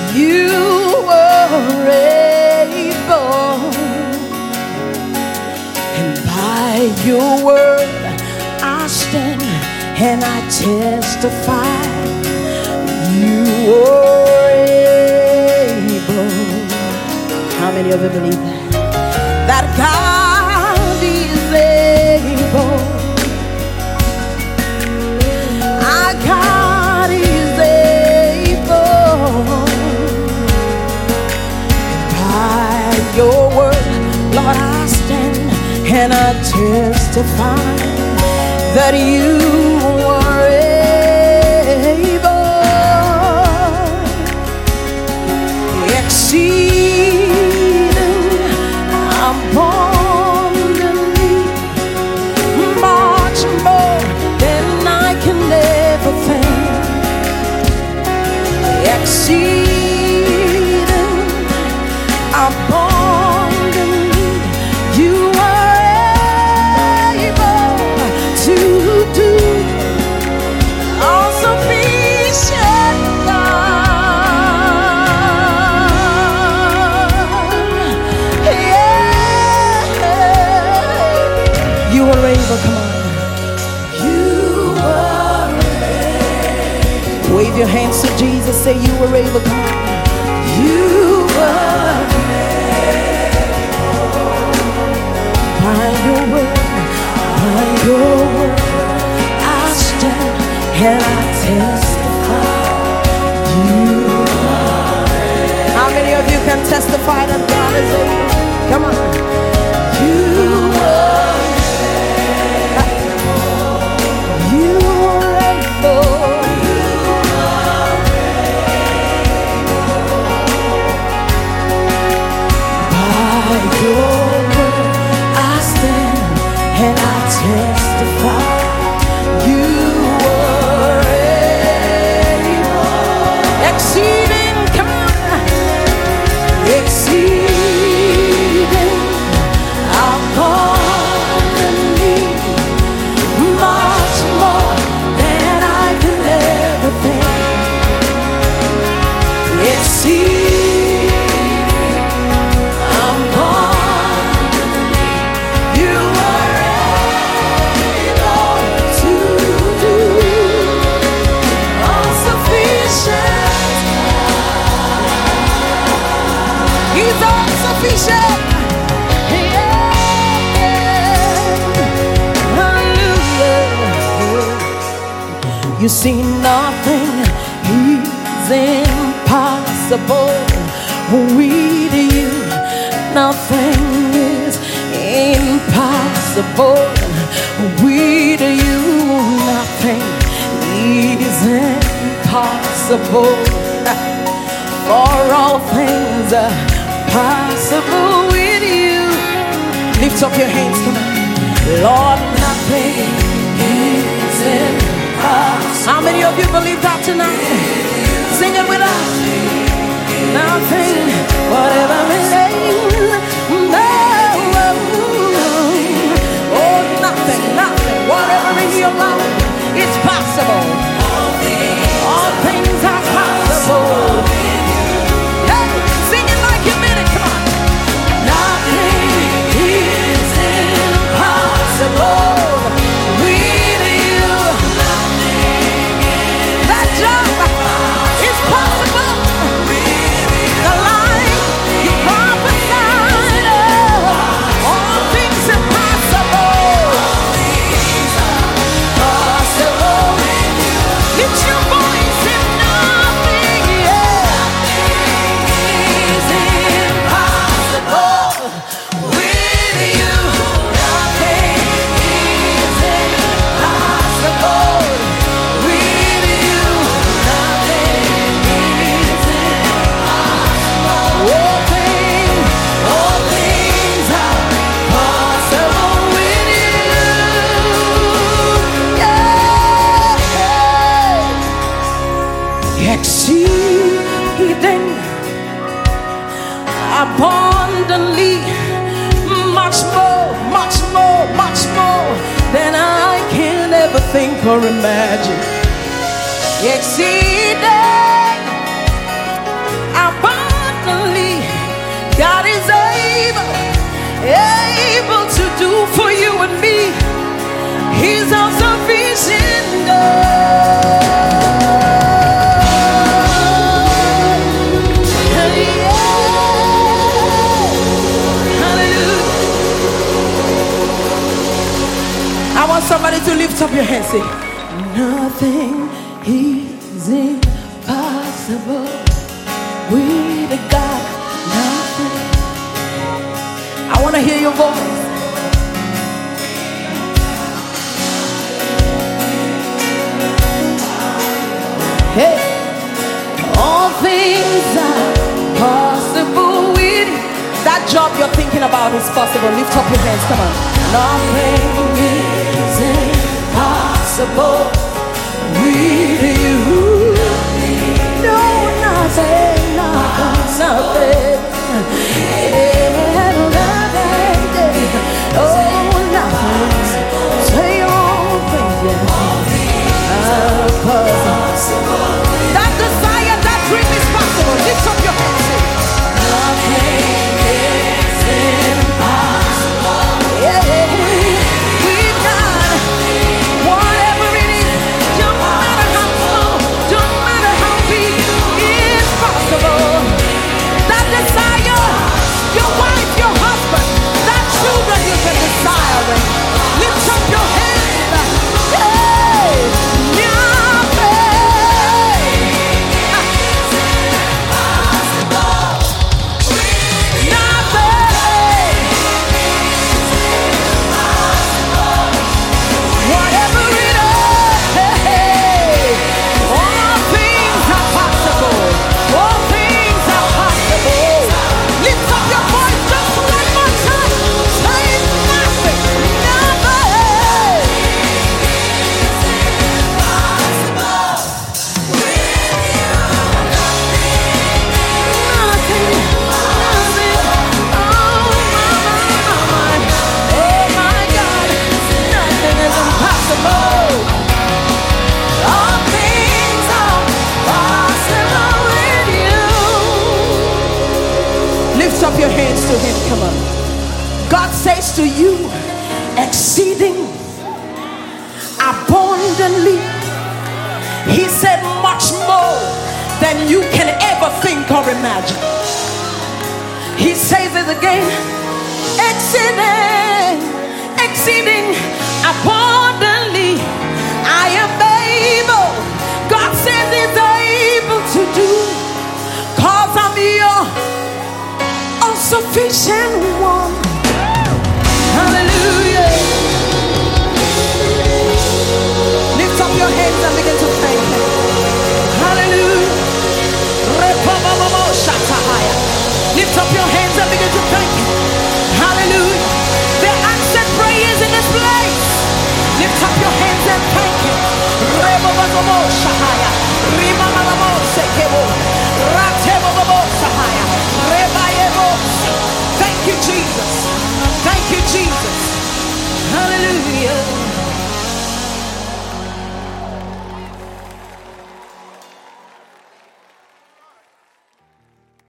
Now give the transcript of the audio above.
You were able, and by your word I stand and I testify. You were able. How many of you believe that? That God is able. Our God is able. By your word, Lord, I stand and I testify that you are able. Exceeding abundantly, much more than I can ever think. Exceeding abundantly, you are able to do all sufficient God. Yeah. You are able, come on. You are able. Wave your hands to Jesus, say you are able, come on. You are by your word, I stand and I testify. You are able. How many of you can testify that God is able? Come on. You are able. You are able. By your word I stand and I testify. You are able. Exceeding, come on. Exceeding abundantly, much more than I can ever think. Exceeding abundantly, you are able to do all sufficient. He's all sufficient. Yeah. Hallelujah. You see, nothing is impossible with you. Nothing is impossible with you. Nothing is impossible. For all things are possible with you. Lift up your hands, come on. Lord, nothing is impossible. How many of you believe that tonight? Sing it with us. Nothing, whatever it is. No. Oh, nothing, whatever in your life, it's possible. All things are possible. Hey, sing it like you mean it, come on. Nothing is impossible with you. That job is possible. The life you prophesied of, all things are possible. Lift your voice and nothing, is impossible with you. Nothing is impossible with you. Nothing is impossible. All things are possible with you. Yeah. Exceeding abundantly, much more than I can ever think or imagine. Exceeding you and me. He's all sufficient God. I want somebody to lift up your hands. Say, nothing is impossible with God. Nothing. I want to hear your voice. Hey, all things are possible with that job you're thinking about is possible. Lift up your hands. Come on. Nothing is impossible with you. No, nothing, nothing. Oh, nothing. Say all things are possible. That desire, that dream is possible. Lift up your hands. Nothing is impossible. We've got whatever it is. Don't matter how small, don't matter how big, it's possible. That desire, your wife, your husband, that children you've been desiring. Lift up your hands. Lift up your hands to him. Come on. God says to you, exceeding abundantly. He said much more than you can ever think or imagine. He says it again, exceeding abundantly. I am able. God says he's able to do, 'cause I'm your sufficient one.